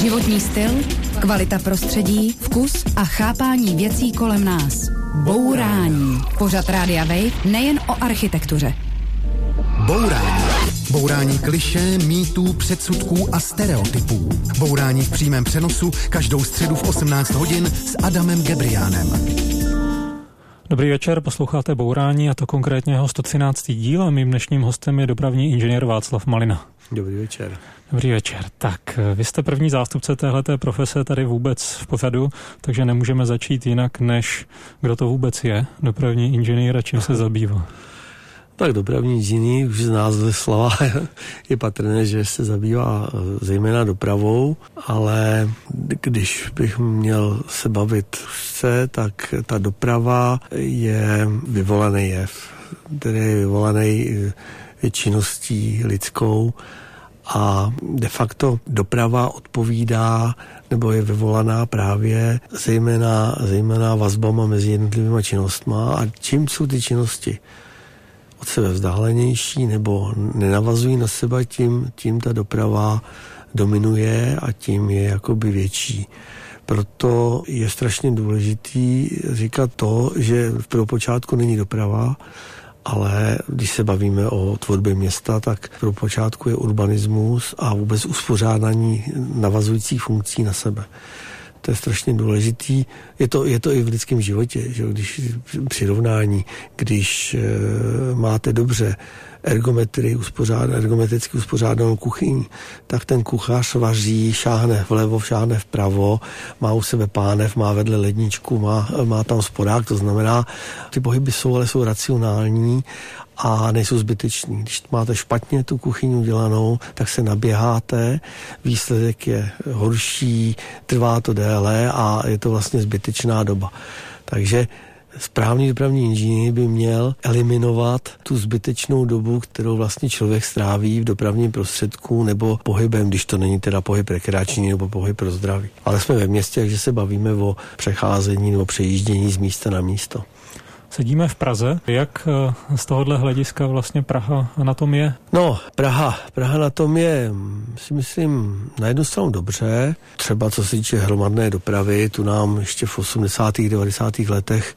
Životní styl, kvalita prostředí, vkus a chápání věcí kolem nás. Bourání. Pořad Rádia Wave nejen o architektuře. Bourání. Bourání klišé, mýtů, předsudků a stereotypů. Bourání v přímém přenosu každou středu v 18 hodin s Adamem Gebriánem. Dobrý večer, posloucháte Bourání, a to konkrétně jeho 113. díl, a mým dnešním hostem je dopravní inženýr Václav Malina. Dobrý večer. Dobrý večer. Tak, vy jste první zástupce téhleté profese tady vůbec v pořadu, takže nemůžeme začít jinak, než kdo to vůbec je, dopravní inženýr, a čím se zabývá. Tak dopravní inženýr, už z názvu slova je patrné, že se zabývá zejména dopravou, ale když bych měl se bavit tak ta doprava je vyvolaný jev, který je vyvolaný činností lidskou, a de facto doprava odpovídá nebo je vyvolaná právě zejména vazbama mezi jednotlivými činnostma, a čím jsou ty činnosti od sebe vzdálenější nebo nenavazují na sebe, tím ta doprava dominuje a tím je jakoby větší. Proto je strašně důležitý říkat to, že v prvopočátku není doprava, ale když se bavíme o tvorbě města, tak v prvopočátku je urbanismus a vůbec uspořádání navazujících funkcí na sebe. To je strašně důležitý. Je to i v lidském životě, že když přirovnání, když máte dobře ergometricky uspořádanou kuchyň, tak ten kuchař vaří, šáhne vlevo, šáhne vpravo, má u sebe pánev, má vedle ledničku, má tam spodák, to znamená, ty pohyby jsou racionální a nejsou zbyteční. Když máte špatně tu kuchyň udělanou, tak se naběháte, výsledek je horší, trvá to déle a je to vlastně zbytečná doba. Takže správný dopravní inženýr by měl eliminovat tu zbytečnou dobu, kterou vlastně člověk stráví v dopravním prostředku nebo pohybem, když to není teda pohyb rekreační nebo pohyb pro zdraví. Ale jsme ve městě, takže se bavíme o přecházení nebo přejíždění z místa na místo. Sedíme v Praze. Jak z tohohle hlediska vlastně Praha na tom je? No, Praha na tom je, si myslím, na jednu stranu dobře. Třeba co se týče hromadné dopravy, tu nám ještě v 80. 90. letech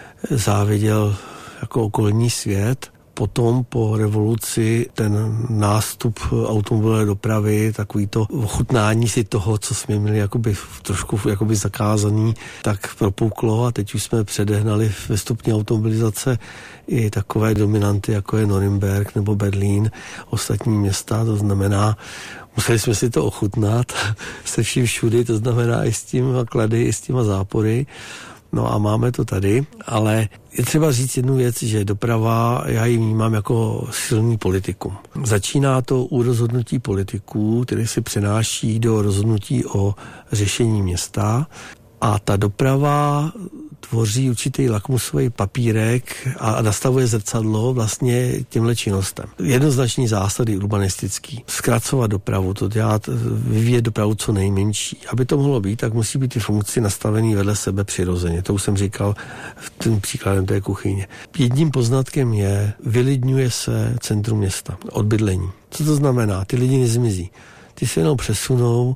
záviděl jako okolní svět. Potom po revoluci ten nástup automobilové dopravy, takový to ochutnání si toho, co jsme měli trošku zakázaný, tak propuklo, a teď už jsme předehnali ve stupni automobilizace i takové dominanty, jako je Norimberk nebo Berlín, ostatní města, to znamená, museli jsme si to ochutnat se vším všudy, to znamená i s těma klady, i s těma zápory. No a máme to tady, ale je třeba říct jednu věc, že doprava, já ji vnímám jako silný politikum. Začíná to u rozhodnutí politiků, které se přenáší do rozhodnutí o řešení města, a ta doprava tvoří určitý lakmusový papírek a nastavuje zrcadlo vlastně těmhle činnostem. Jednoznačný zásady urbanistický. Zkracovat dopravu, to dělat, vyvíjet dopravu co nejmenší. Aby to mohlo být, tak musí být ty funkce nastavené vedle sebe přirozeně. To už jsem říkal tím příkladem té kuchyně. Jedním poznatkem je, vylidňuje se centrum města od bydlení. Co to znamená? Ty lidi nezmizí. Ty se jenom přesunou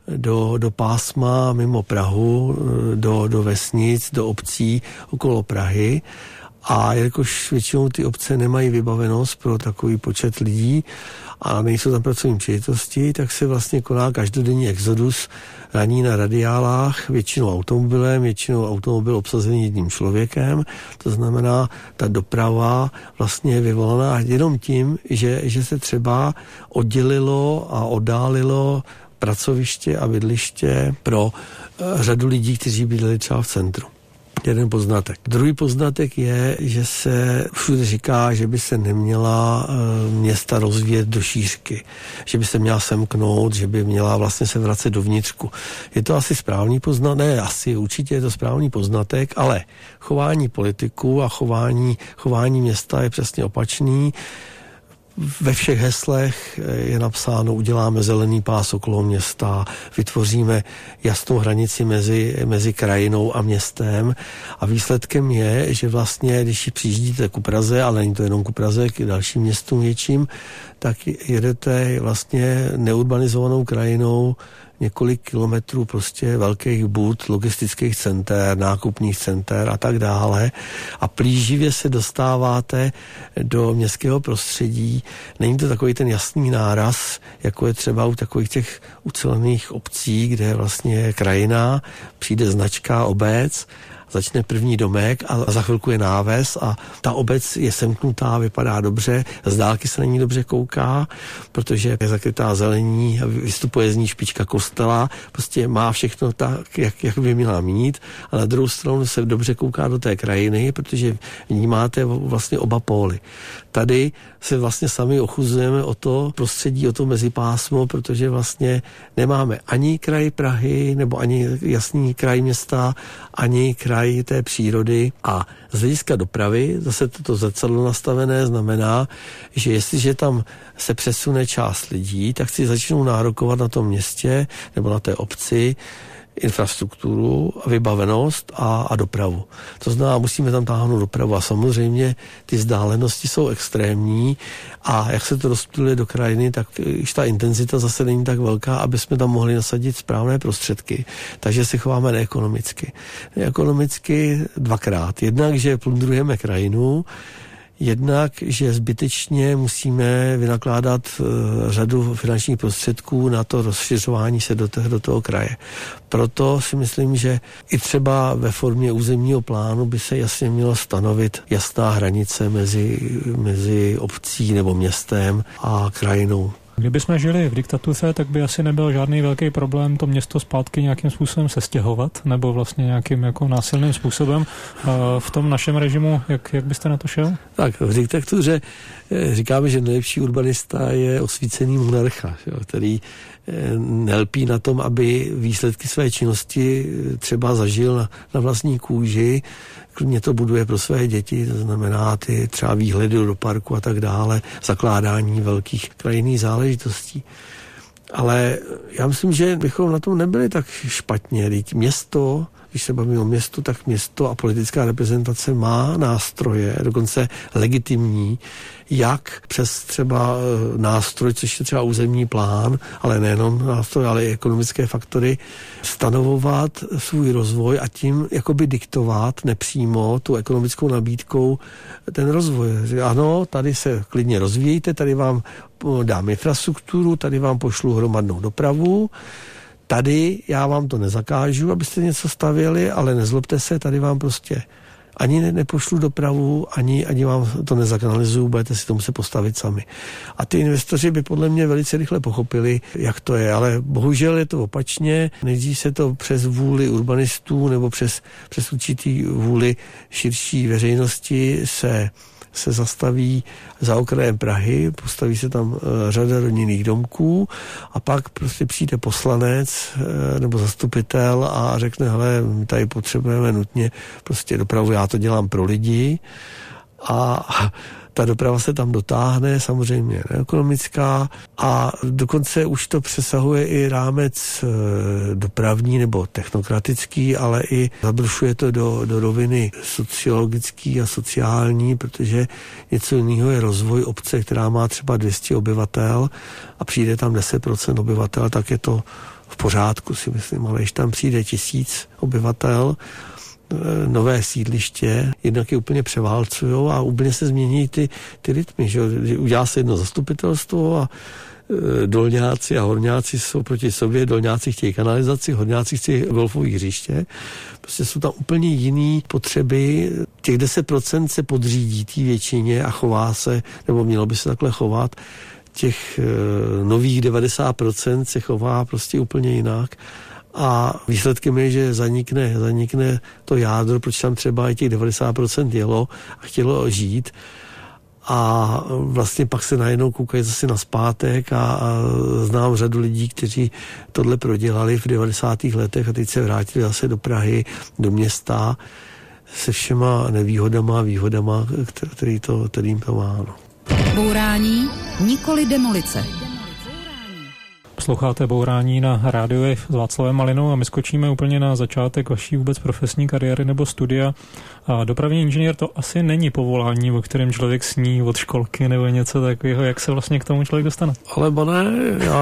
do pásma mimo Prahu, do vesnic, do obcí okolo Prahy, a jakož většinou ty obce nemají vybavenost pro takový počet lidí a nejsou tam pracovní příležitosti, tak se vlastně koná každodenní exodus raní na radiálách, většinou automobil obsazený jedním člověkem, to znamená, ta doprava vlastně je vyvolaná jenom tím, že se třeba oddělilo a oddálilo pracoviště a bydliště pro řadu lidí, kteří bydleli třeba v centru. Jeden poznatek. Druhý poznatek je, že se všude říká, že by se neměla města rozvíjet do šířky, že by se měla semknout, že by měla vlastně se vracet dovnitřku. Je to asi správný poznatek? Ne, určitě je to správný poznatek, ale chování politiků a chování města je přesně opačný. Ve všech heslech je napsáno, uděláme zelený pás okolo města, vytvoříme jasnou hranici mezi krajinou a městem, a výsledkem je, že vlastně, když přijíždíte ku Praze, ale není to jenom ku Praze, k dalším městům větším, tak jedete vlastně neurbanizovanou krajinou několik kilometrů prostě velkých bud, logistických center, nákupních center a tak dále a plíživě se dostáváte do městského prostředí. Není to takový ten jasný náraz, jako je třeba u takových těch ucelených obcí, kde vlastně je krajina, přijde značka, obec, začne první domek a za chvilku je náves a ta obec je semknutá, vypadá dobře, z dálky se na ní dobře kouká, protože je zakrytá zelení a vystupuje z ní špička kostela, prostě má všechno tak, jak by měla mít a na druhou stranu se dobře kouká do té krajiny, protože vnímáte vlastně oba póly. Tady se vlastně sami ochuzujeme o to prostředí, o to mezipásmo, protože vlastně nemáme ani kraj Prahy, nebo ani jasný kraj města, ani kraj té přírody. A z hlediska dopravy, zase toto zrcadlo nastavené znamená, že jestliže tam se přesune část lidí, tak si začnou nárokovat na tom městě nebo na té obci infrastrukturu, vybavenost a dopravu. To znamená, musíme tam táhnout dopravu a samozřejmě ty vzdálenosti jsou extrémní a jak se to rozptyluje do krajiny, tak už ta intenzita zase není tak velká, aby jsme tam mohli nasadit správné prostředky. Takže se chováme neekonomicky. Neekonomicky dvakrát. Jednak, že plundrujeme krajinu, jednak, že zbytečně musíme vynakládat řadu finančních prostředků na to rozšiřování se do toho kraje. Proto si myslím, že i třeba ve formě územního plánu by se jasně mělo stanovit jasná hranice mezi obcí nebo městem a krajinou. Kdybychom žili v diktatuře, tak by asi nebyl žádný velký problém to město zpátky nějakým způsobem sestěhovat, nebo vlastně nějakým jako násilným způsobem. V tom našem režimu, jak byste na to šel? Tak, v diktatuře říkáme, že nejlepší urbanista je osvícený monarcha, který nelpí na tom, aby výsledky své činnosti třeba zažil na vlastní kůži, klidně to buduje pro své děti, to znamená ty třeba výhledy do parku a tak dále, zakládání velkých krajinných záležitostí. Ale já myslím, že bychom na tom nebyli tak špatně. Město, když se bavíme o městu, tak město a politická reprezentace má nástroje, dokonce legitimní, jak přes třeba nástroj, což je třeba územní plán, ale nejenom nástroj, ale i ekonomické faktory, stanovovat svůj rozvoj a tím jakoby diktovat nepřímo tu ekonomickou nabídkou ten rozvoj. Ano, tady se klidně rozvíjejte, tady vám dám infrastrukturu, tady vám pošlu hromadnou dopravu, tady já vám to nezakážu, abyste něco stavěli, ale nezlobte se, tady vám prostě ani nepošlu dopravu, ani vám to nezakanalizuju, budete si to muset postavit sami. A ty investoři by podle mě velice rychle pochopili, jak to je, ale bohužel je to opačně. Nejdřív se to přes vůli urbanistů nebo přes určitý vůli širší veřejnosti se zastaví za okrajem Prahy, postaví se tam řada rodinných domků a pak prostě přijde poslanec nebo zastupitel a řekne, hele, my tady potřebujeme nutně prostě dopravu, já to dělám pro lidi a ta doprava se tam dotáhne, samozřejmě neekonomická a dokonce už to přesahuje i rámec dopravní nebo technokratický, ale i zabrušuje to do roviny sociologický a sociální, protože něco jiného je rozvoj obce, která má třeba 200 obyvatel a přijde tam 10% obyvatel, tak je to v pořádku, si myslím, ale když tam přijde 1000 obyvatel, nové sídliště, jednak je úplně převálcujou a úplně se změní ty rytmy. Že? Udělá se jedno zastupitelstvo a dolňáci a horňáci jsou proti sobě, dolňáci chtějí kanalizaci, horňáci chtějí golfové hřiště. Prostě jsou tam úplně jiný potřeby. Těch 10% se podřídí té většině a chová se, nebo mělo by se takhle chovat. Těch nových 90% se chová prostě úplně jinak. A výsledkem je, že zanikne to jádro, proč tam třeba i těch 90% jelo a chtělo žít. A vlastně pak se najednou koukají zase nazpátek a znám řadu lidí, kteří tohle prodělali v 90. letech a teď se vrátili zase do Prahy, do města se všema nevýhodama a výhodama, kterým to má. Bourání, nikoli demolice. Posloucháte Bourání na rádiu Wave s Václavem Malinou a my skočíme úplně na začátek vaší vůbec profesní kariéry nebo studia. A dopravní inženýr to asi není povolání, o kterém člověk sní od školky nebo něco takového. Jak se vlastně k tomu člověk dostane? Ale ne,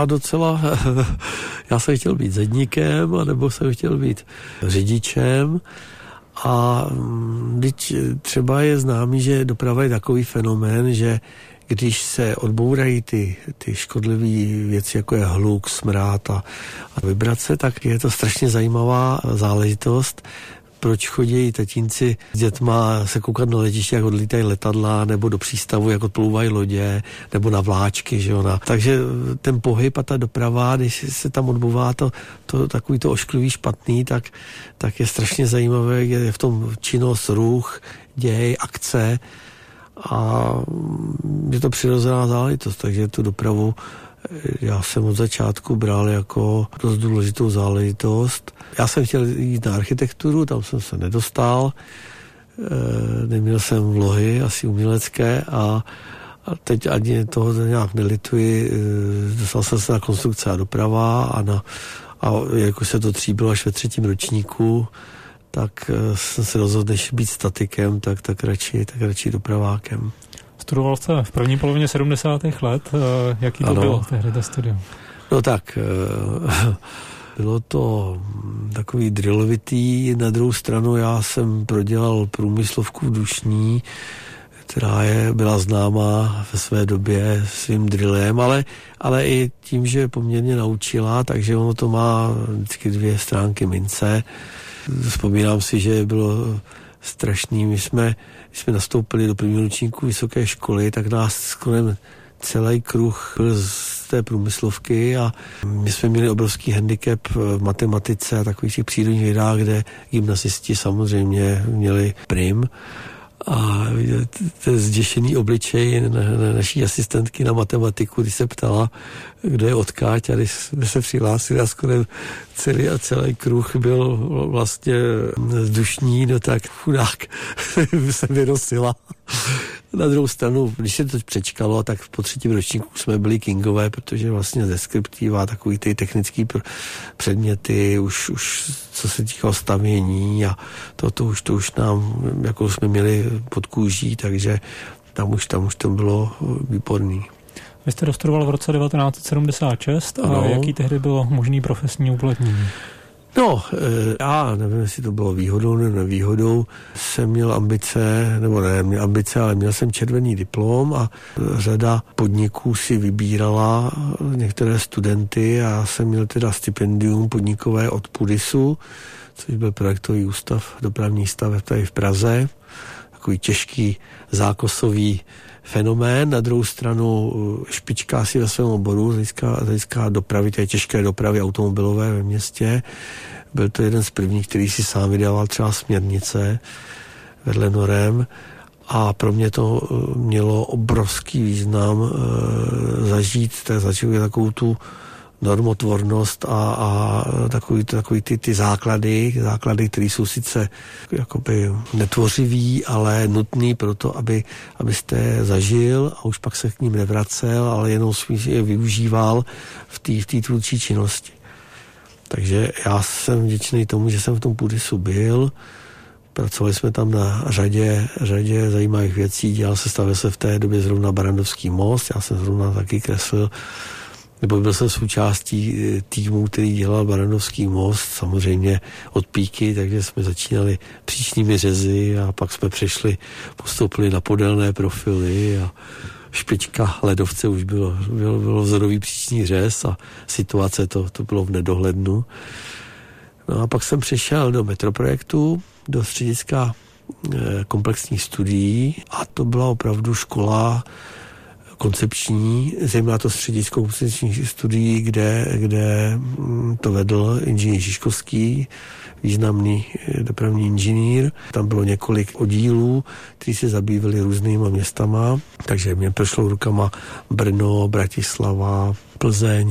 já jsem chtěl být zedníkem, anebo jsem chtěl být řidičem. A teď třeba je známý, že doprava je takový fenomén, že když se odbourají ty škodlivé věci, jako je hluk, smrad a vibrace, tak je to strašně zajímavá záležitost. Proč chodí tatínci s dětma se koukat na letiště, jak odlítají letadla, nebo do přístavu, jak odplouvají lodě, nebo na vláčky, že ona. Takže ten pohyb a ta doprava, když se tam odbouvá to takový to ošklivý špatný, tak je strašně zajímavé, je v tom činnost, ruch, děj, akce a je to přirozená záležitost, takže tu dopravu já jsem od začátku bral jako dost důležitou záležitost. Já jsem chtěl jít na architekturu, tam jsem se nedostal, neměl jsem vlohy asi umělecké a teď ani toho nějak nelituji, dostal jsem se na konstrukce a doprava a jakož se to tříbilo až ve 3. ročníku, tak jsem se rozhodl, než být statikem, tak radši dopravákem. Studoval jste v první polovině 70. let. Jaký to bylo tehdy to studium? No tak, bylo to takový drillovitý. Na druhou stranu já jsem prodělal průmyslovku v Dušní, která byla známá ve své době svým drillem, ale i tím, že poměrně naučila, takže ono to má vždycky 2 stránky mince. Vzpomínám si, že bylo strašný. Když jsme nastoupili do prvního ročníku vysoké školy, tak nás kolem celý kruh byl z té průmyslovky a my jsme měli obrovský handicap v matematice a takových těch přírodních vědách, kde gymnazisti samozřejmě měli prim. A ten zděšený obličej naší asistentky na matematiku, když se ptala, kdo je odkáď, a když jsme se přihlásili a skoro celý kruh byl vlastně vzdušní, no tak chudák se vyrosila. Na druhou stranu, když se to přečkalo, tak po 3. ročníku jsme byli kingové, protože vlastně deskriptiva, takový ty technický předměty, už co se týkalo stavění a to už nám, jako jsme měli pod kůží, takže tam už to bylo výborný. Vy jste dostudoval v roce 1976 a jaký tehdy bylo možný profesní uplatnění? No, já nevím, jestli to bylo výhodou nebo nevýhodou. Jsem měl ambice, nebo ne ambice, ale měl jsem červený diplom a řada podniků si vybírala některé studenty a já jsem měl teda stipendium podnikové od PUDISu, což byl projektový ústav, dopravní staveb tady v Praze. Takový těžký zákosový fenomén. Na druhou stranu špička asi ve svém oboru, z hlediska dopravy, té těžké dopravy automobilové ve městě. Byl to jeden z prvních, který si sám vydával třeba směrnice vedle norem a pro mě to mělo obrovský význam zažít takovou tu normotvornost a takový ty základy, které jsou sice jakoby netvořivý, ale nutný pro to, abyste zažil a už pak se k ním nevracel, ale jenom je využíval v té tvůrčí činnosti. Takže já jsem vděčný tomu, že jsem v tom PUDISu byl. Pracovali jsme tam na řadě zajímavých věcí. Stavil se v té době zrovna Barrandovský most. Já jsem zrovna taky kreslil, nebo byl jsem součástí týmu, který dělal Barrandovský most, samozřejmě od píky, takže jsme začínali příčnými řezy a pak jsme postoupili na podélné profily a špička ledovce už bylo vzorový příčný řez a situace to bylo v nedohlednu. No a pak jsem přešel do metroprojektu, do střediska komplexních studií a to byla opravdu škola koncepční, zejména to středisko koncepčních studií, kde to vedl inženýr Žižkovský, významný dopravní inženýr. Tam bylo několik oddílů, kteří se zabývali různýma městama, takže mě prošlo rukama Brno, Bratislava, Plzeň,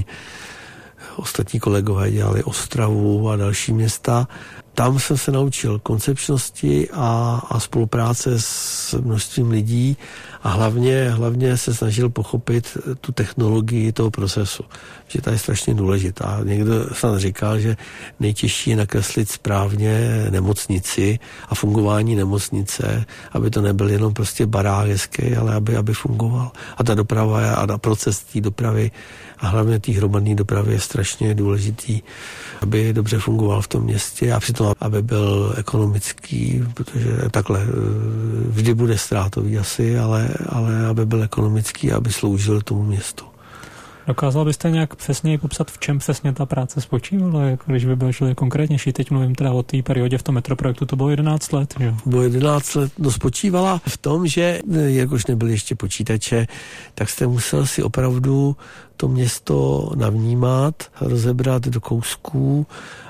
ostatní kolegové dělali Ostravu a další města. Tam jsem se naučil koncepčnosti a spolupráce s množstvím lidí A hlavně se snažil pochopit tu technologii toho procesu, že ta je strašně důležitá. Někdo snad říkal, že nejtěžší je nakreslit správně nemocnici a fungování nemocnice, aby to nebyl jenom prostě barák hezký, ale aby fungoval. A ta doprava a proces té dopravy a hlavně té hromadné dopravy je strašně důležitý, aby dobře fungoval v tom městě a přitom, aby byl ekonomický, protože takhle vždy bude ztrátový asi, ale aby byl ekonomický a aby sloužil tomu městu. Dokázal byste nějak přesněji popsat, v čem přesně ta práce spočívala, jako když by byl člověk konkrétnější? Teď mluvím teda o té periodě v tom metroprojektu, to bylo 11 let, že? Bylo 11 let, spočívala v tom, že jakož nebyly ještě počítače, tak jste musel si opravdu to město navnímat, rozebrat do kousků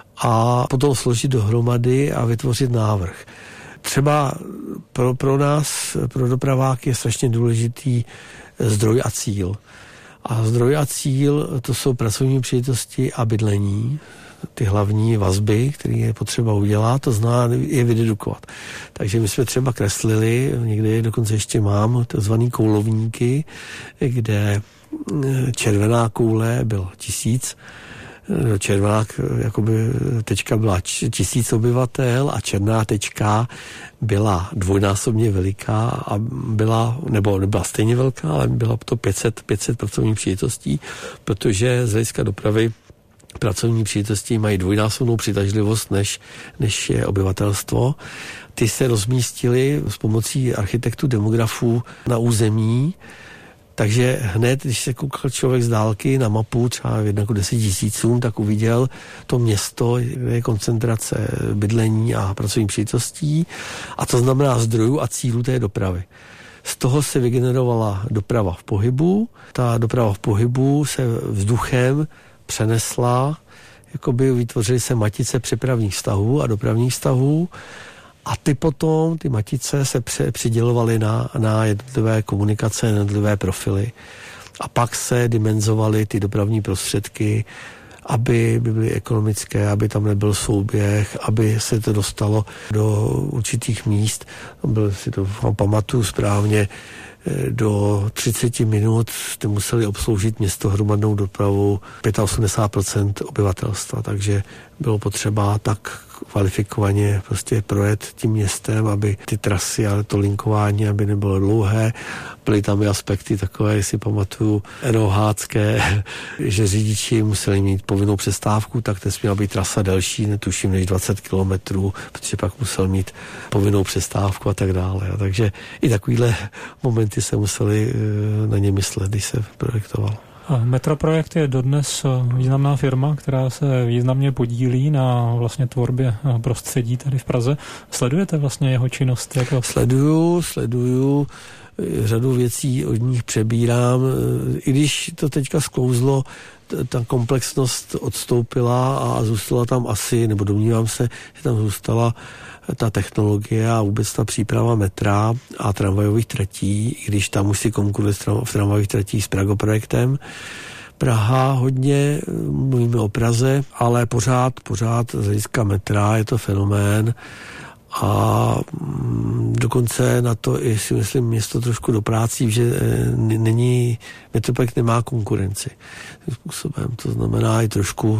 a potom složit dohromady a vytvořit návrh. Třeba pro nás, pro dopraváky je strašně důležitý zdroj a cíl. A zdroj a cíl, to jsou pracovní příležitosti a bydlení, ty hlavní vazby, které je potřeba udělat, to znamená je vydedukovat. Takže my jsme třeba kreslili, někde je dokonce ještě mám, takzvaný koulovníky, kde červená koule byla 1000, červená jakoby tečka byla 1000 obyvatel a černá tečka byla dvojnásobně veliká a nebyla stejně velká, ale byla to 500 pracovních příležitostí, protože z hlediska dopravy pracovní příležitosti mají dvojnásobnou přitažlivost než je obyvatelstvo. Ty se rozmístily s pomocí architektů, demografů na území. Takže hned, když se koukal člověk z dálky na mapu třeba 1:10 000, tak uviděl to město, je koncentrace bydlení a pracovních příležitostí a to znamená zdrojů a cílů té dopravy. Z toho se vygenerovala doprava v pohybu. Ta doprava v pohybu se vzduchem přenesla, jakoby vytvořily se matice přepravních vztahů a dopravních vztahů. A ty matice se přidělovaly na jednotlivé komunikace, jednotlivé profily. A pak se dimenzovaly ty dopravní prostředky, aby byly ekonomické, aby tam nebyl souběh, aby se to dostalo do určitých míst. Si to pamatuju správně, do 30 minut jste museli obsloužit město hromadnou dopravu 85% obyvatelstva, takže bylo potřeba tak kvalifikovaně prostě projet tím městem, aby ty trasy a to linkování, aby nebylo dlouhé. Byly tam i aspekty takové, si pamatuju, rohácké, že řidiči museli mít povinnou přestávku, tak nesměla být trasa delší, netuším, než 20 kilometrů, protože pak musel mít povinnou přestávku a tak dále. Takže i takovýhle momenty se museli na ně myslet, když se projektoval. Metroprojekt je dodnes významná firma, která se významně podílí na vlastně tvorbě prostředí tady v Praze. Sledujete vlastně jeho činnost? Jako... Sleduju, řadu věcí od nich přebírám. I když to teďka sklouzlo, ta komplexnost odstoupila a zůstala tam asi, nebo domnívám se, že tam zůstala ta technologie a vůbec ta příprava metra a tramvajových tratí, i když tam musí konkurovat v tramvajových tratích s Pragoprojektem. Praha hodně, mluvíme o Praze, ale pořád z hlediska metra je to fenomén a dokonce na to i si myslím město trošku doprácí, že Metroprojekt nemá konkurenci tím způsobem. To znamená i trošku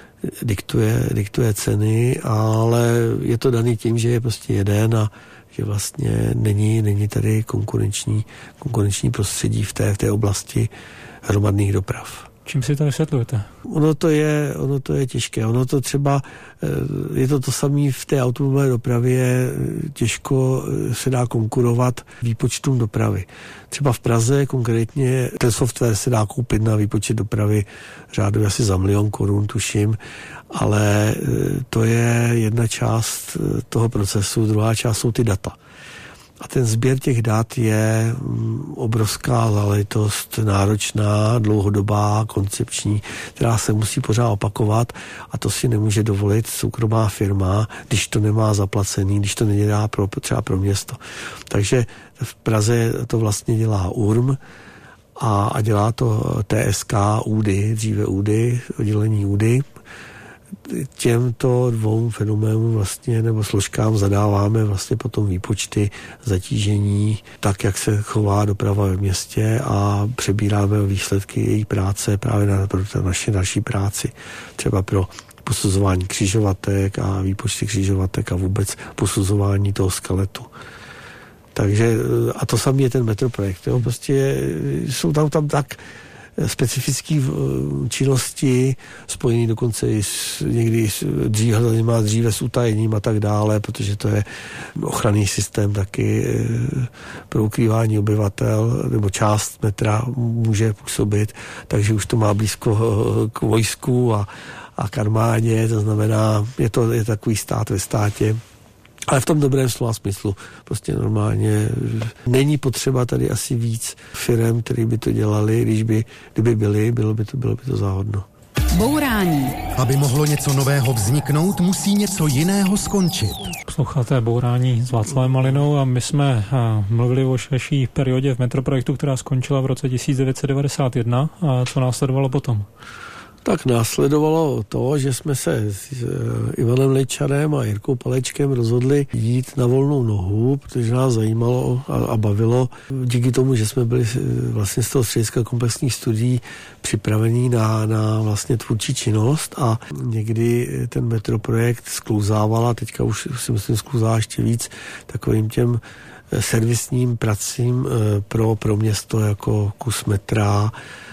diktuje ceny, ale je to daný tím, že je prostě jeden a že vlastně není tady konkurenční prostředí v té oblasti hromadných doprav. Čím si to vysvětlujete? Ono to je těžké. Ono to třeba, je to samé v té automobilové dopravě, těžko se dá konkurovat výpočtům dopravy. Třeba v Praze konkrétně ten software se dá koupit na výpočet dopravy řádově asi za 1 000 000 korun, tuším, ale to je jedna část toho procesu, druhá část jsou ty data. A ten sběr těch dat je obrovská záležitost, náročná, dlouhodobá, koncepční, která se musí pořád opakovat a to si nemůže dovolit soukromá firma, když to nemá zaplacený, když to nedělá třeba pro město. Takže v Praze to vlastně dělá URM a dělá to TSK, ÚDY, dříve ÚDY, oddělení ÚDY, těmto dvou fenoménům vlastně nebo složkám zadáváme vlastně potom výpočty zatížení, tak jak se chová doprava ve městě a přebíráme výsledky její práce právě pro naše další práci. Třeba pro posuzování křižovatek a výpočty křižovatek a vůbec posuzování toho skeletu. Takže a to samý je ten metroprojekt. Jo? Prostě jsou tam tak specifické činnosti spojené dokonce i někdy dříve s utajením a tak dále, protože to je ochranný systém taky pro ukrývání obyvatel, nebo část metra může působit, takže už to má blízko k vojsku a k armádě, to znamená, je takový stát ve státě. Ale v tom dobrém slova smyslu. Prostě normálně není potřeba tady asi víc firem, který by to dělali, kdyby byly, bylo by to záhodno. Bourání. Aby mohlo něco nového vzniknout, musí něco jiného skončit. Posloucháte Bourání s Václavem Malinou a my jsme mluvili o širší periodě v metroprojektu, která skončila v roce 1991. A co následovalo potom? Tak následovalo to, že jsme se s Ivanem Lejčarem a Jirkou Palečkem rozhodli jít na volnou nohu, protože nás zajímalo a bavilo. Díky tomu, že jsme byli vlastně z toho střediska komplexních studií připravení na vlastně tvůrčí činnost a někdy ten metroprojekt sklouzával a teďka už si myslím sklouzá ještě víc takovým těm servisním pracím pro město jako kus metra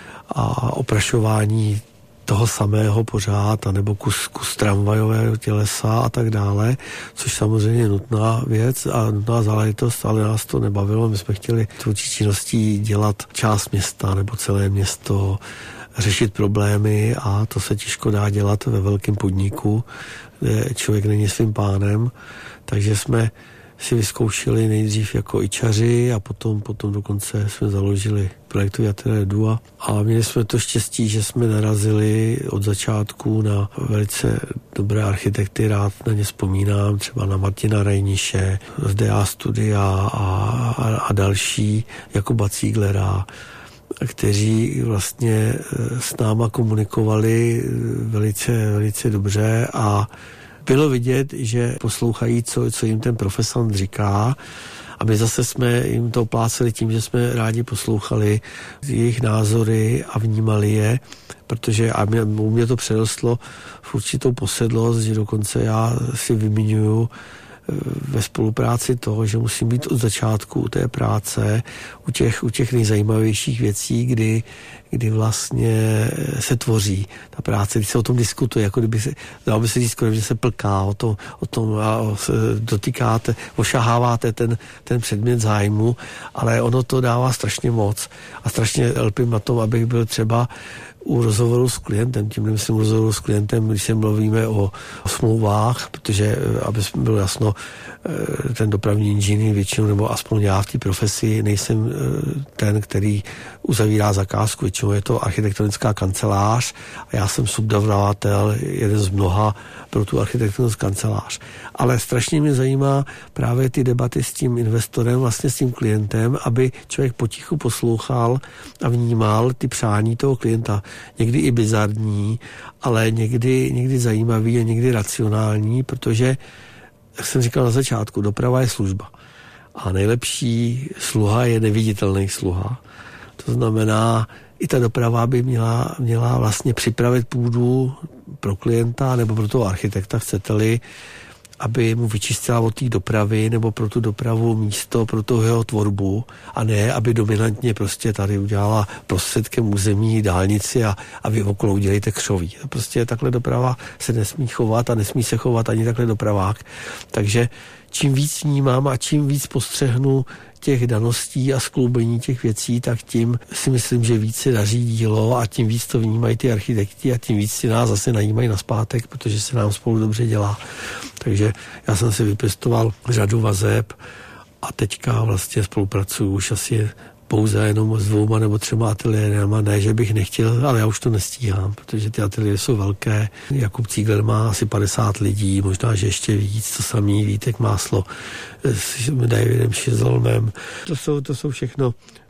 a oprašování toho samého pořád, anebo kus tramvajového tělesa a tak dále, což samozřejmě je nutná věc a nutná záležitost, ale nás to nebavilo. My jsme chtěli tvůrčí činností dělat část města nebo celé město, řešit problémy a to se těžko dá dělat ve velkém podniku, kde člověk není svým pánem, takže jsme si vyzkoušeli nejdřív jako ičaři a potom dokonce jsme založili projektový ateliér Dua a měli jsme to štěstí, že jsme narazili od začátku na velice dobré architekty, rád na ně vzpomínám, třeba na Martina Rejniše z DA Studia a další, Jakuba Cíglera, kteří vlastně s náma komunikovali velice dobře a bylo vidět, že poslouchají, co jim ten profesor říká a my zase jsme jim to opláceli tím, že jsme rádi poslouchali jejich názory a vnímali je, protože u mě to přerostlo v určitou posedlost, že dokonce já si vymiňuju ve spolupráci toho, že musím být od začátku u té práce, u těch nejzajímavějších věcí, kdy vlastně se tvoří ta práce, když se o tom diskutuje, jako kdyby se, dalo by se říct, že se plká o tom a dotýkáte, ošaháváte ten předmět zájmu, ale ono to dává strašně moc a strašně lpím na tom, abych byl třeba u rozhovoru s klientem, tím nemyslím rozhovoru s klientem, když se mluvíme o smlouvách, protože, aby bylo jasno, ten dopravní inženýr většinou, nebo aspoň já v té profesi, nejsem ten, který uzavírá zakázku, většinou je to architektonická kancelář a já jsem subdodavatel, jeden z mnoha pro tu architektonickou kancelář. Ale strašně mě zajímá právě ty debaty s tím investorem, vlastně s tím klientem, aby člověk potichu poslouchal a vnímal ty přání toho klienta. Někdy i bizarní, ale někdy zajímavý a někdy racionální, protože, jak jsem říkal na začátku, doprava je služba. A nejlepší sluha je neviditelný sluha. To znamená, i ta doprava by měla vlastně připravit půdu pro klienta nebo pro toho architekta, chcete-li, aby mu vyčistila od té dopravy nebo pro tu dopravu místo pro tu jeho tvorbu a ne, aby dominantně prostě tady udělala prostředkem území dálnici a vy okolo udělejte křoví. Prostě takhle doprava se nesmí chovat a nesmí se chovat ani takhle dopravák. Takže čím víc vnímám a čím víc postřehnu těch daností a skloubení těch věcí, tak tím si myslím, že víc se daří dílo a tím víc to vnímají ty architekti a tím víc si nás zase najímají nazpátek, protože se nám spolu dobře dělá. Takže já jsem si vypěstoval řadu vazeb a teďka vlastně spolupracuju už asi pouze jenom s 2 nebo 3 ateliérama, ne, že bych nechtěl, ale já už to nestíhám, protože ty ateliéry jsou velké. Jakub Cígler má asi 50 lidí, možná, že ještě víc, to samý Vítek Máslo s Davidem Šizolmem. To jsou všechno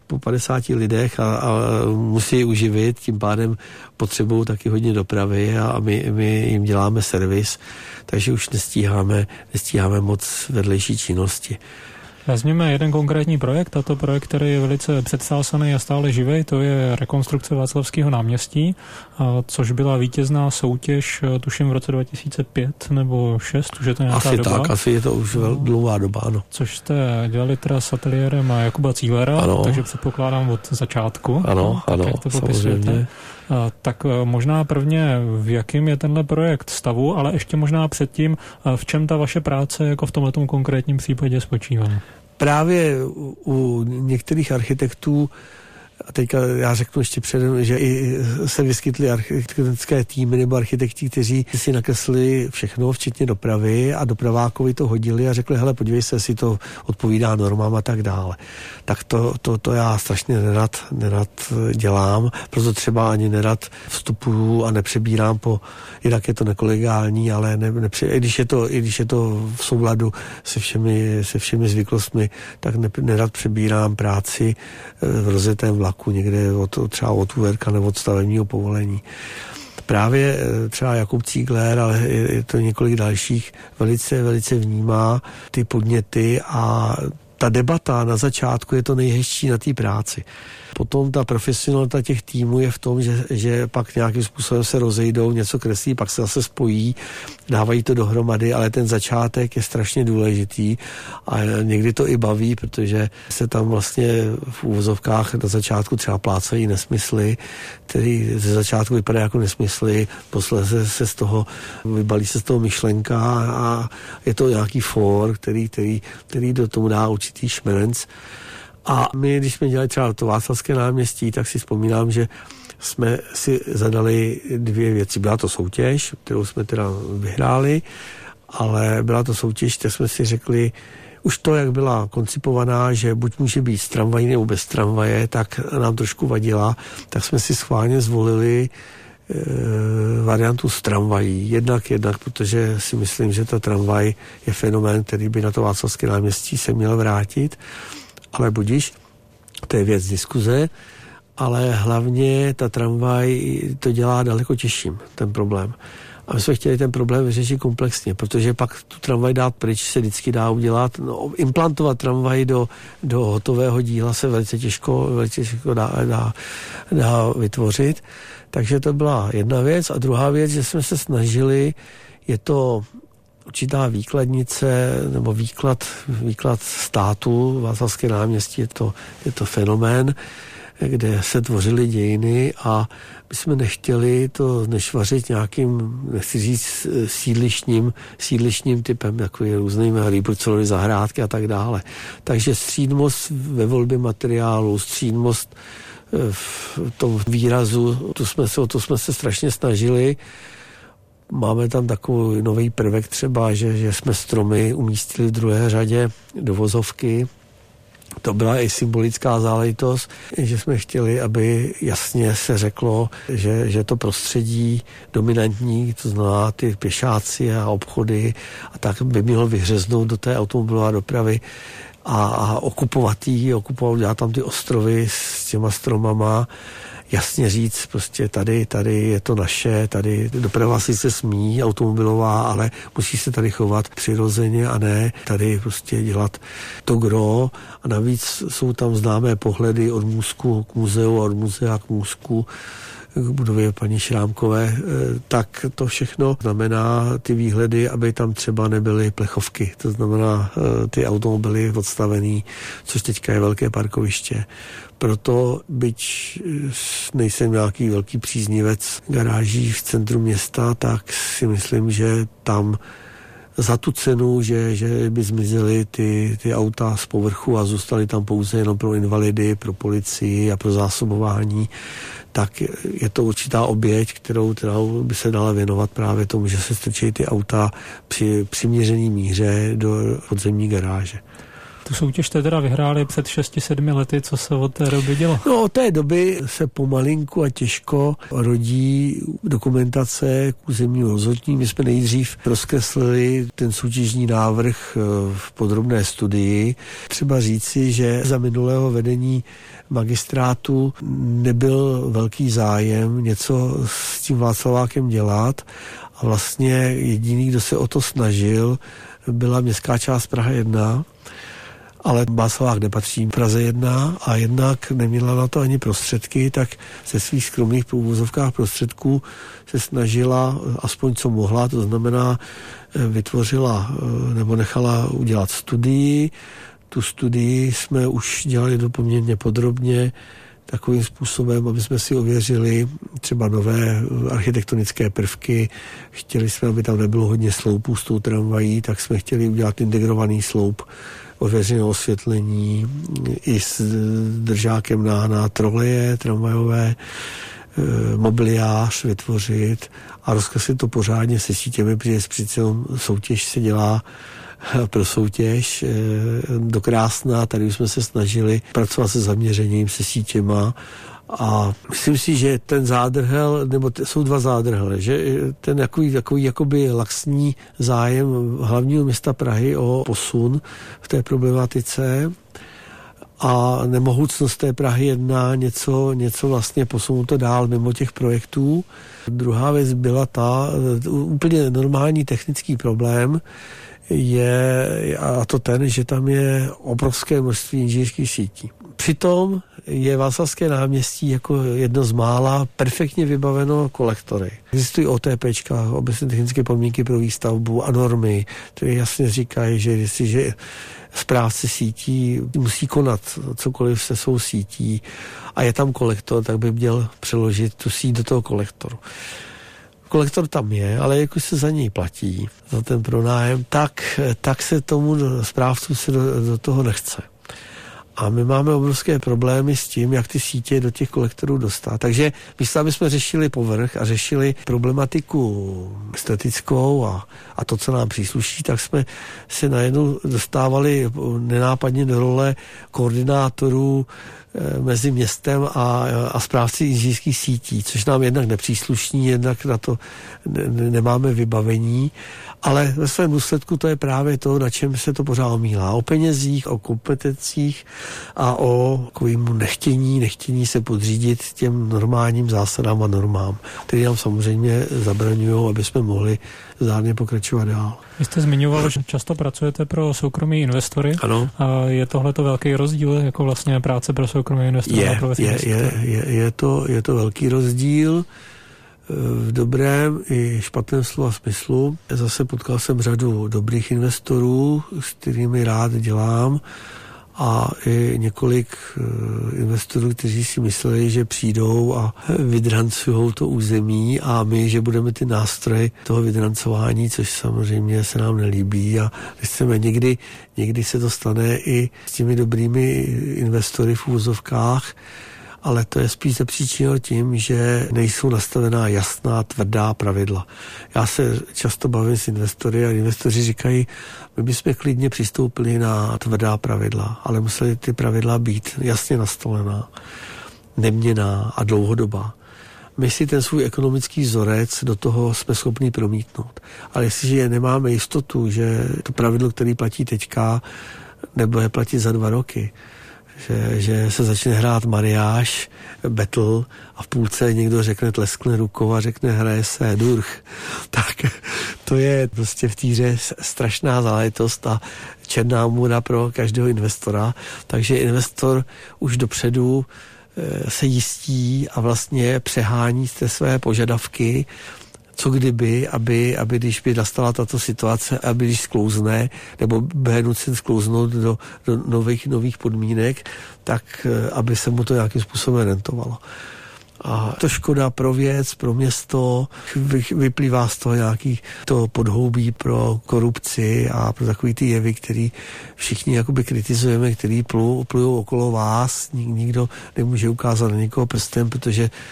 po 50 lidech a musí uživit, tím pádem potřebují taky hodně dopravy a my jim děláme servis, takže už nestíháme moc vedlejší činnosti. Vezměme jeden konkrétní projekt, a to projekt, který je velice předsásaný a stále živý, to je rekonstrukce Václavského náměstí, což byla vítězná soutěž, tuším v roce 2005 nebo 6, už je to nějaká doba. Asi je to už dlouhá doba, ano. Což jste dělali teda s ateliérem Jakuba Cílera, ano. Takže předpokládám od začátku. Ano, jak to popisujete. Tak možná prvně, v jakém je tenhle projekt stavu, ale ještě možná předtím, v čem ta vaše práce jako v tomhletom konkrétním případě spočívá? Právě u některých architektů, a teďka já řeknu ještě předem, že i se vyskytly architektonické týmy nebo architekti, kteří si nakreslili všechno, včetně dopravy a dopravákovi to hodili a řekli, hele, podívej se, jestli to odpovídá normám a tak dále. Tak to já strašně nerad dělám, proto třeba ani nerad vstupuju a nepřebírám jinak je to nekolegální, ale i když je to v souladu se všemi zvyklostmi, tak nerad přebírám práci v rozjetém vlaku někde třeba od úverka nebo od stavebního povolení. Právě třeba Jakub Cígler, ale je to několik dalších, velice vnímá ty podněty a ta debata na začátku je to nejhezčí na té práci. Potom ta profesionalita těch týmů je v tom, že pak nějakým způsobem se rozejdou, něco kreslí, pak se zase spojí, dávají to dohromady, ale ten začátek je strašně důležitý a někdy to i baví, protože se tam vlastně v úvozovkách na začátku třeba plácají nesmysly, který ze začátku vypadá jako nesmysly, posléze se vybalí se z toho myšlenka a je to nějaký for, který do tomu dá určitý šmerenc. A my, když jsme dělali třeba to Václavské náměstí, tak si vzpomínám, že jsme si zadali 2 věci. Byla to soutěž, kterou jsme teda vyhráli, ale byla to soutěž, kde jsme si řekli, už to, jak byla koncipovaná, že buď může být s tramvají nebo bez tramvaje, tak nám trošku vadila, tak jsme si schválně zvolili variantu s tramvají. Jednak, protože si myslím, že ta tramvaj je fenomén, který by na to Václavské náměstí se měl vrátit. Ale budiš, to je věc diskuze, ale hlavně ta tramvaj to dělá daleko těžším, ten problém. A my jsme chtěli ten problém vyřešit komplexně, protože pak tu tramvaj dát pryč se vždycky dá udělat. No, implantovat tramvaj do hotového díla se velice těžko dá vytvořit. Takže to byla jedna věc. A druhá věc, že jsme se snažili, je to určitá výkladnice nebo výklad státu, Václavské náměstí, je to fenomén, kde se tvořily dějiny a my jsme nechtěli to nešvařit nějakým, nechci říct, sídlištním typem, takový různými Hryburcelovy zahrádky a tak dále. Takže střídmost ve volbě materiálu, střídmost v tom výrazu, o to jsme se strašně snažili. Máme tam takový nový prvek třeba, že jsme stromy umístili v druhé řadě do vozovky. To byla i symbolická záležitost, že jsme chtěli, aby jasně se řeklo, že to prostředí dominantní, to znamená ty pěšáci a obchody, a tak by mělo vyhřeznout do té automobilové dopravy a okupovat dělat tam ty ostrovy s těma stromama, jasně říct, prostě tady je to naše, tady doprava sice smí, automobilová, ale musí se tady chovat přirozeně a ne tady prostě dělat to gro. A navíc jsou tam známé pohledy od Můstku k muzeu a od muzea k Můstku k budově paní Šrámkové, tak to všechno znamená ty výhledy, aby tam třeba nebyly plechovky, to znamená ty automobily odstavený, což teďka je velké parkoviště. Proto, byť nejsem nějaký velký příznivec garáží v centru města, tak si myslím, že tam za tu cenu, že by zmizely ty auta z povrchu a zůstaly tam pouze jenom pro invalidy, pro policii a pro zásobování, tak je to určitá oběť, kterou by se dala věnovat právě tomu, že se strčí ty auta při přiměřený míře do podzemní garáže. Tu soutěž jste teda vyhráli před 6-7 lety, co se od té doby dělo? No, od té doby se pomalinku a těžko rodí dokumentace k územnímu rozhodnutí. My jsme nejdřív rozkreslili ten soutěžní návrh v podrobné studii. Třeba říci, že za minulého vedení magistrátu nebyl velký zájem něco s tím Václavákem dělat a vlastně jediný, kdo se o to snažil, byla městská část Praha 1, ale Václavák nepatří Praze 1 a jednak neměla na to ani prostředky, tak ze svých skromných uvozovkách prostředků se snažila aspoň co mohla, to znamená vytvořila nebo nechala udělat studii. Tu studii jsme už dělali poměrně podrobně takovým způsobem, aby jsme si ověřili třeba nové architektonické prvky. Chtěli jsme, aby tam nebylo hodně sloupů s tou tramvají, tak jsme chtěli udělat integrovaný sloup ověřeného osvětlení i s držákem na troleje tramvajové, mobiliář vytvořit a rozkreslit to pořádně se sítěmi, protože přeci soutěž se dělá pro soutěž do krásna. Tady jsme se snažili pracovat se zaměřením, se sítěma a myslím si, že ten zádrhel, nebo jsou dva zádrhele, že ten takový jakoby laxní zájem hlavního města Prahy o posun v té problematice a nemohoucnost té Prahy 1 něco vlastně posunout to dál mimo těch projektů. Druhá věc byla úplně normální technický problém, a to ten, že tam je obrovské množství inženýrských sítí. Přitom je Václavské náměstí jako jedno z mála perfektně vybaveno kolektory. Existují OTPčka, obecně technické podmínky pro výstavbu a normy, které jasně říkají, že jestliže správce sítí musí konat cokoliv se svou sítí a je tam kolektor, tak by měl přeložit tu síť do toho kolektoru. Kolektor tam je, ale jako se za něj platí, za ten pronájem, tak se tomu správcům se do toho nechce. A my máme obrovské problémy s tím, jak ty sítě do těch kolektorů dostat. Takže místo, aby jsme řešili povrch a řešili problematiku estetickou a to, co nám přísluší, tak jsme se najednou dostávali nenápadně do role koordinátorů mezi městem a správci inženýrských sítí, což nám jednak nepříslušní, jednak na to nemáme vybavení, ale ve svém důsledku to je právě to, na čem se to pořád omílá. O penězích, o kompetencích a o takovému nechtění se podřídit těm normálním zásadám a normám, které nám samozřejmě zabraňují, aby jsme mohli zdárně pokračovat dál. Vy jste zmiňoval, že často pracujete pro soukromí investory. Ano. A je tohleto velký rozdíl, jako vlastně práce pro soukromí investory? Je to velký rozdíl v dobrém i špatném slova smyslu. Zase potkal jsem řadu dobrých investorů, s kterými rád dělám, a i několik investorů, kteří si mysleli, že přijdou a vydrancujou to území a my, že budeme ty nástroje toho vydrancování, což samozřejmě se nám nelíbí a chceme někdy se to stane i s těmi dobrými investory v úvozovkách, ale to je spíš zapříčiněno tím, že nejsou nastavená jasná, tvrdá pravidla. Já se často bavím s investory a investoři říkají, my bychom klidně přistoupili na tvrdá pravidla, ale museli ty pravidla být jasně nastolená, neměnná a dlouhodobá. My si ten svůj ekonomický vzorec do toho jsme schopni promítnout. Ale jestliže nemáme jistotu, že to pravidlo, které platí teďka, nebude platit za 2 roky, že se začne hrát mariáž, battle a v půlce někdo řekne, tleskne rukou a řekne, hraje se durch. Tak to je prostě v týře strašná záležitost a černá můra pro každého investora. Takže investor už dopředu se jistí a vlastně přehání té své požadavky, co kdyby, aby když by nastala tato situace, aby když sklouzne, nebo bude nucen sklouznout do nových podmínek, tak aby se mu to nějakým způsobem rentovalo. A to škoda pro věc, pro město, vyplývá z toho nějaký to podhoubí pro korupci a pro takový ty jevy, který všichni jakoby kritizujeme, který plujou okolo vás, nikdo nemůže ukázat na někoho prstem, protože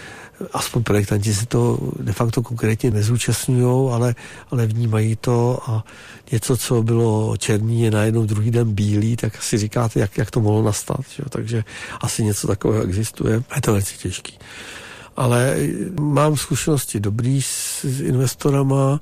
aspoň projektanti se to de facto konkrétně nezúčastňují, ale vnímají to a něco, co bylo černý, je najednou druhý den bílý, tak si říkáte, jak to mohlo nastat. Že? Takže asi něco takového existuje. Je to velice těžký. Ale mám zkušenosti dobrý s investorama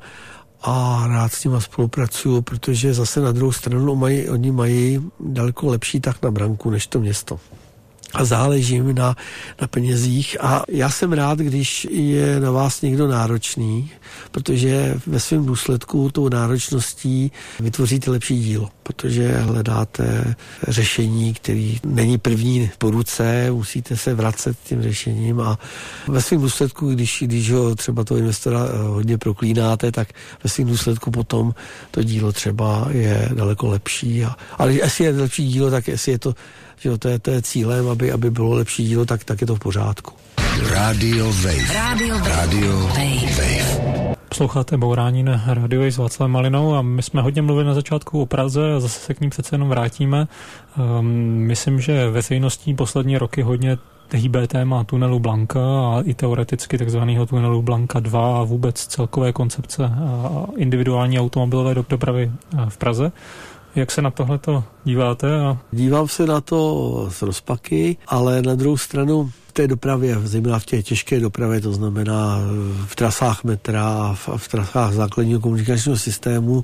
a rád s nima spolupracuju, protože zase na druhou stranu oni mají daleko lepší tak na branku než to město. A záleží jim na penězích a já jsem rád, když je na vás někdo náročný, protože ve svém důsledku tou náročností vytvoříte lepší dílo, protože hledáte řešení, který není první po ruce, musíte se vracet tím řešením a ve svém důsledku, když ho třeba toho investora hodně proklínáte, tak ve svém důsledku potom to dílo třeba je daleko lepší. Ale jestli je lepší dílo, tak jestli je to že to je cílem, aby bylo lepší dílo, tak je to v pořádku. Radio Wave. Radio Wave. Posloucháte Bourání na Radio Wave s Václavem Malinou a my jsme hodně mluvili na začátku o Praze a zase se k ní přece jenom vrátíme. Myslím, že veřejností poslední roky hodně hýbe téma tunelu Blanka a i teoreticky takzvaného tunelu Blanka 2 a vůbec celkové koncepce individuální automobilové dopravy v Praze. Jak se na tohleto díváte? Dívám se na to z rozpaky, ale na druhou stranu v té dopravě, zejména v té těžké dopravě, to znamená v trasách metra a v trasách základního komunikačního systému,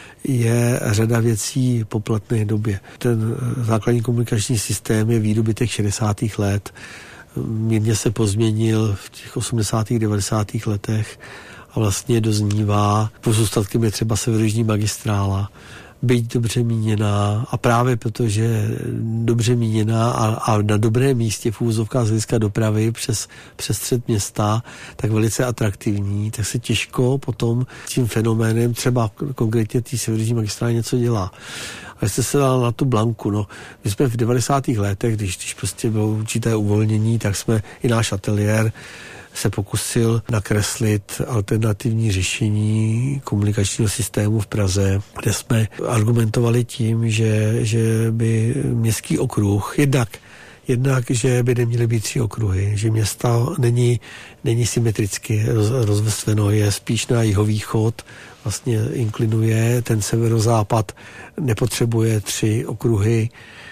je řada věcí po platné době. Ten základní komunikační systém je výdobytek 60. let. Mírně se pozměnil v těch 80. 90. letech a vlastně doznívá. Pozůstatkem je třeba severojižní magistrála. Byť dobře míněná a právě protože dobře míněná a na dobrém místě v úvozovkách z hlediska dopravy přes střed města, tak velice atraktivní, tak se těžko potom tím fenoménem třeba konkrétně té severojižní magistrály něco dělá. A jste se dal na tu Blanku, no. My jsme v 90. letech, když prostě bylo určité uvolnění, tak jsme i náš ateliér se pokusil nakreslit alternativní řešení komunikačního systému v Praze, kde jsme argumentovali tím, že by městský okruh, jednak, že by neměly být 3 okruhy, že město není symetricky rozvrstveno, je spíš na jihovýchod, vlastně inklinuje, ten severozápad nepotřebuje 3 okruhy.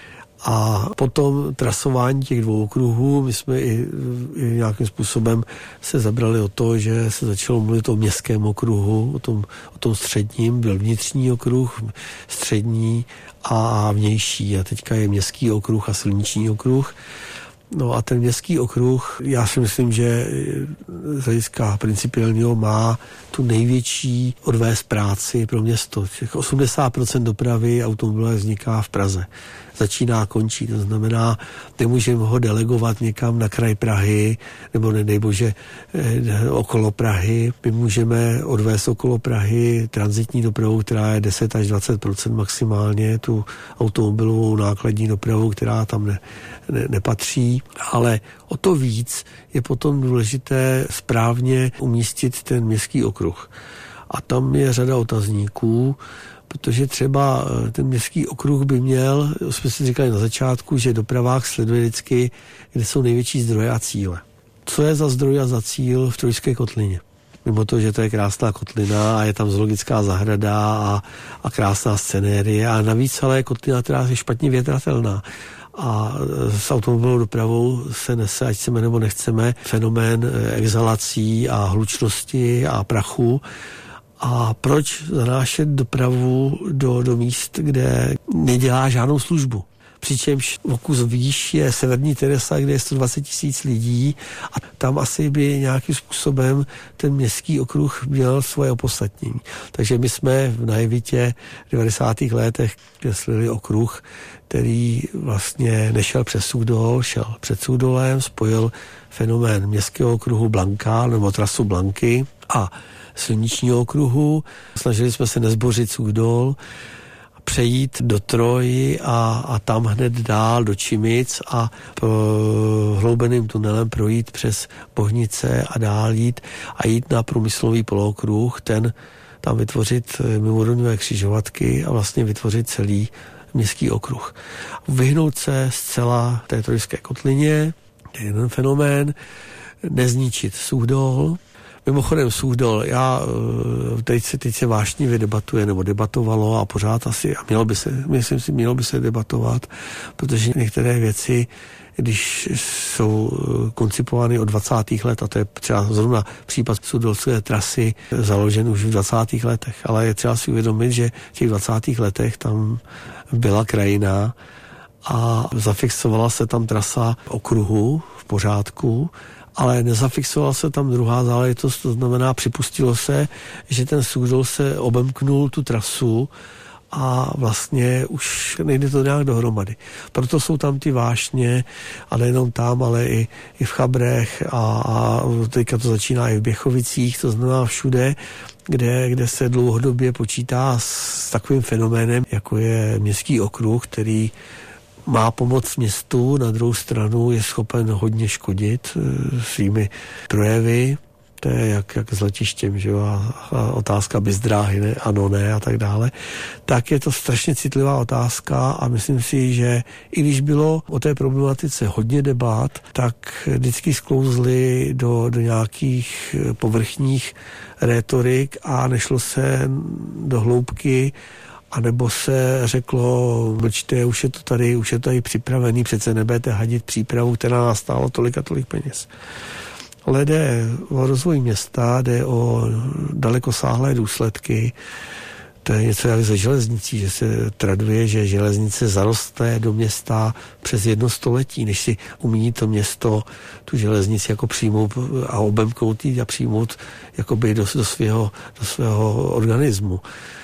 A potom trasování těch 2 okruhů, my jsme i nějakým způsobem se zabrali o to, že se začalo mluvit o městském okruhu, o tom středním, byl vnitřní okruh, střední a vnější. A teďka je městský okruh a silniční okruh. No a ten městský okruh, já si myslím, že z hlediska principiálního má tu největší odvést práci pro město. 80% dopravy automobilů vzniká v Praze. Začíná a končí. To znamená, nemůžeme ho delegovat někam na kraj Prahy, nebo nedej bože okolo Prahy. My můžeme odvést okolo Prahy tranzitní dopravu, která je 10 až 20% maximálně, tu automobilovou nákladní dopravu, která tam nepatří. Ale o to víc je potom důležité správně umístit ten městský okruh. A tam je řada otazníků, protože třeba ten městský okruh by měl, jsme si říkali na začátku, že dopravák sleduje vždycky, kde jsou největší zdroje a cíle. Co je za zdroj a za cíl v Trojské kotlině? Mimo to, že to je krásná kotlina a je tam zoologická zahrada a krásná scenérie a navíc ale je kotlina, která je špatně větratelná. A s automobilovou dopravou se nese, ať chceme nebo nechceme, fenomén exhalací a hlučnosti a prachu. A proč zanášet dopravu do míst, kde nedělá žádnou službu? Přičemž o kus výš je Severní Teresa, kde je 120 000 lidí a tam asi by nějakým způsobem ten městský okruh měl svoje opodstatnění. Takže my jsme v naivitě v 90. letech kreslili okruh, který vlastně nešel přes Suchdol, šel před Suchdolem, spojil fenomén městského okruhu Blanka nebo trasu Blanky a silničního okruhu. Snažili jsme se nezbořit Suchdol, přejít do Troji a tam hned dál do Čimic a hloubeným tunelem projít přes Bohnice a dál jít na průmyslový polookruh, ten tam vytvořit mimorodové křižovatky a vlastně vytvořit celý městský okruh. Vyhnout se zcela té Trojské kotlině, jeden fenomén. nezničit Suchdol. Mimochodem Suchdol, teď se vášnivě debatuje, nebo debatovalo a pořád asi, a mělo by se debatovat, protože některé věci, když jsou koncipovány od 20. let, a to je třeba zrovna případ Suchdolské trasy založen už v 20. letech, ale je třeba si uvědomit, že v těch 20. letech tam byla krajina a zafixovala se tam trasa okruhu v pořádku, ale nezafixovala se tam druhá záležitost, to znamená, připustilo se, že ten Suchdol se obemknul tu trasu a vlastně už nejde to nějak dohromady. Proto jsou tam ty vášně, a nejenom tam, ale i v Chabrech a teďka to začíná i v Běchovicích, to znamená všude, kde se dlouhodobě počítá s takovým fenoménem, jako je městský okruh, který má pomoc městu, na druhou stranu je schopen hodně škodit svými projevy. To je jak s letištěm, že jo, a otázka bez dráhy, ne, ano, ne a tak dále. Tak je to strašně citlivá otázka a myslím si, že i když bylo o té problematice hodně debat, tak vždycky sklouzly do nějakých povrchních rétorik a nešlo se do hloubky, anebo se řeklo, mlčte, už je to tady připravený, přece nebudete hadit přípravu, která nás stálo tolik a tolik peněz. Ale jde o rozvoj města, jde o dalekosáhlé důsledky. To je něco jak ze železnicí, že se traduje, že železnice zaroste do města přes 1 století, než si umí to město tu železnici jako přijmout a obemknout a přijmout jakoby do svého organismu.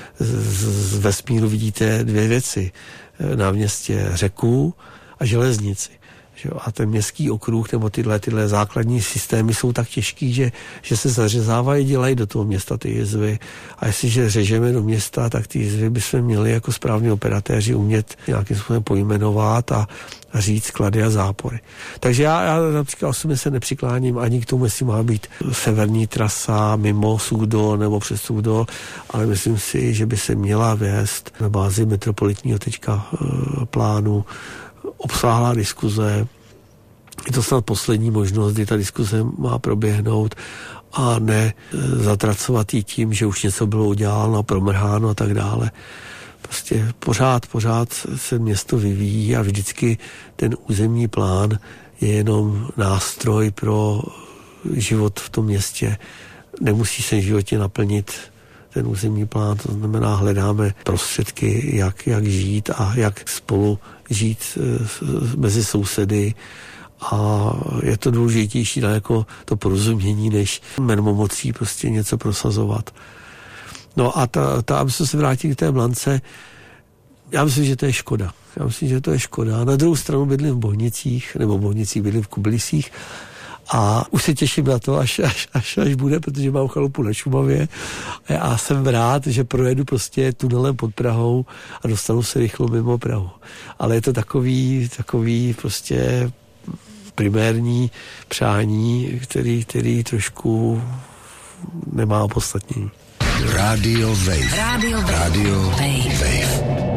Z vesmíru vidíte 2 věci. Na městě řeku a železnici. A ten městský okruh nebo tyhle základní systémy jsou tak těžký, že se zařezávají, dělají do toho města ty jizvy. A jestliže řežeme do města, tak ty jizvy bychom měli jako správní operatéři umět nějakým způsobem pojmenovat a říct klady a zápory. Takže já například osobně se nepřikláním ani k tomu, jestli má být severní trasa mimo Suchdol nebo přes Suchdol, ale myslím si, že by se měla vést na bázi metropolitního plánu obsáhlá diskuze. Je to snad poslední možnost, kdy ta diskuze má proběhnout a ne zatracovat ji tím, že už něco bylo uděláno, promrháno a tak dále. Prostě pořád se město vyvíjí a vždycky ten územní plán je jenom nástroj pro život v tom městě. Nemusí se životě naplnit ten územní plán, to znamená, hledáme prostředky, jak žít a jak spolu žít mezi sousedy a je to důležitější daleko to porozumění, než mermomocí prostě něco prosazovat. No a aby se vrátili k té Mlance, já myslím, že to je škoda. Na druhou stranu bydlím v Bohnicích, bydlím v Kubilisích a už se těším na to, až bude, protože mám chalupu na Šumavě a jsem rád, že projedu prostě tunelem pod Prahou a dostanu se rychlo mimo Prahu. Ale je to takový prostě primérní přání, který trošku nemá opodstatnění. Radio Wave.